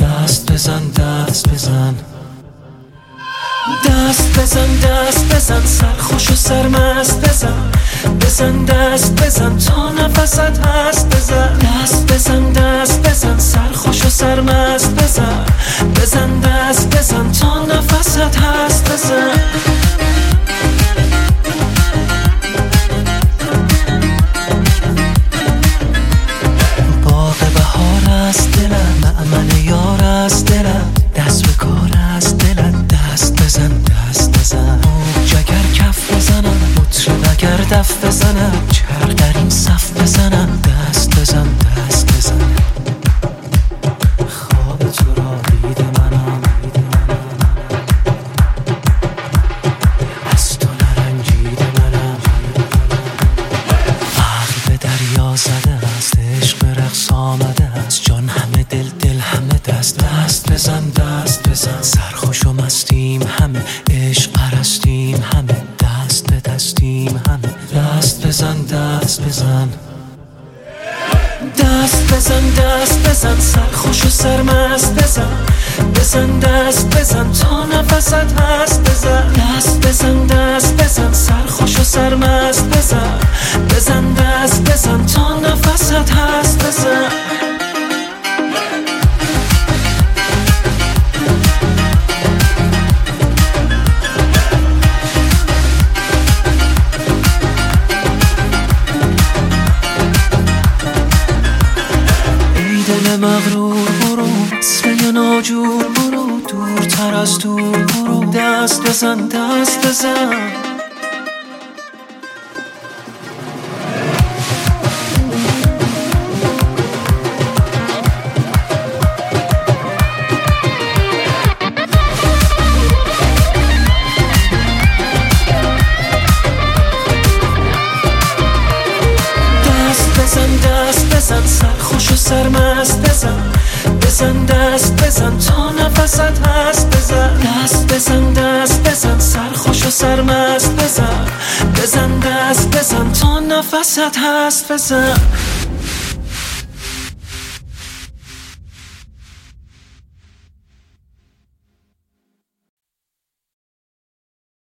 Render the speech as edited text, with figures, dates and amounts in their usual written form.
دست بزن دست بزن دست بزن دست بزن سرخوش و سرمست بزن بزن دست بزن تا نفست هست بزن دست بزن دست بزن سرخوش و سرمست بزن بزن دست بزن تا نفست هست بزن باغ بهار است دلم مأمن یار است دلم دست به کار است دلم دست بزن دست بزن جگر کف بزنم مطرب اگر دف بزنم چرخ در این صف بزنم دست بزن دست بزن خواب تو را دید منم از تو نرنجید منم عقل به دریا زده است عشق به رقص آمده است جان همه دل دل همه دست دست بزن دست بزن سرخوش و مستیم همه عشق پرستیم همه دست به دستیم همه دست بزن دست بزن دست بزن دست بزن سرخوش و سرمست بزن بزن دست بزن تا نفست هست بزن دست بزن دست بزن سرخوش و سرمست بزن بزن دست بزن تا نفست هست بزن دل مغرور برو وصله ناجور برو دورتر از دور برو دست بزن دست بزن دست بزن سرخوش و سرمست بزن بزن دست بزن تا نفست هست بزن دست بزن دست بزن سرخوش و سرمست بزن بزن دست بزن تا نفست هست بزن